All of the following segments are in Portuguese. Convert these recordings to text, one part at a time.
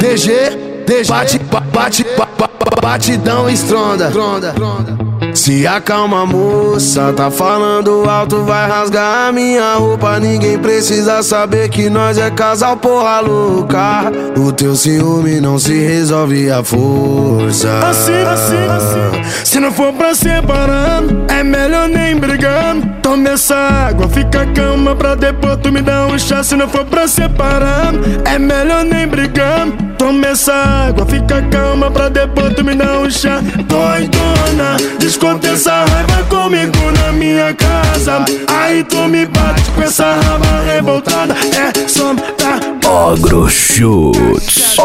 batidão estronda. Se acalma, moça, tá falando alto, vai rasgar a minha roupa. Ninguém precisa saber que nós é casal, porra louca. O teu ciúme não se resolve à força. Assim. Se não for pra separar, é melhor nem brigar. Toma essa água, fica calma pra depois tu me dar um chá. Se não for pra separar, é melhor nem brigar. Toma essa água, fica calma pra depois tu me dar um chá. Doidona, desconta essa raiva comigo na minha casa. Aí tu me bate com essa raba revoltada. É só tá Agrochutes.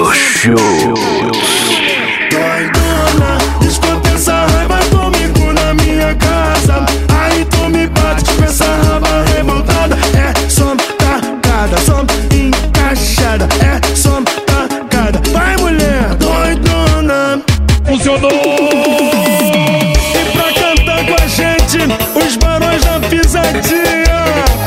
doidona, desconta essa raiva comigo na minha casa. Aí tu me bate com essa raba revoltada. É só tacada, só encaixada. É só tacada. Vai, mulher, doidona. Funcionou. E pra cantar com a gente, os barões da pisadinha.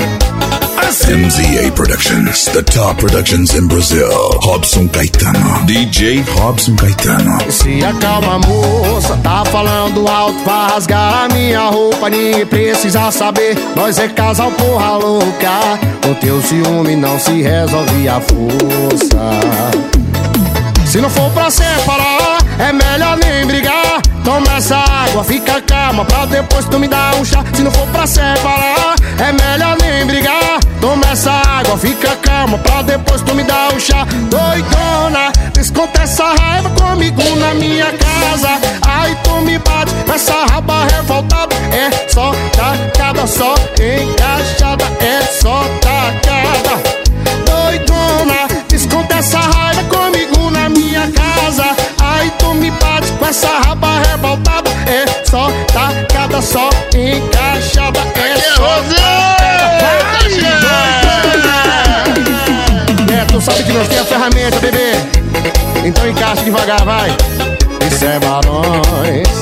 MZA Productions, the top productions in Brazil. Robson Caetano, DJ Robson Caetano. Se acalma, moça, tá falando alto, vai rasgar a minha roupa. Ninguém precisa saber, nós é casal, porra louca. O teu ciúme não se resolve à força. Se não for pra separar, é melhor nem brigar. Toma essa água, fica calma pra depois tu me dar um chá. Se não for pra separar, é melhor nem brigar. Toma essa água, fica calma pra depois tu me dar um chá. Doidona, desconta essa raiva comigo na minha casa. Aí tu me bate com essa raba revoltada. É só tacada, só encaixada. É só tacada. Doidona, desconta essa raiva comigo na minha casa. Aí tu me bate com essa raba revoltada. É só tacada, só encaixada. É só tu sabe que nós tem a ferramenta, bebê. Então encaixa devagar, vai. Isso é Barões.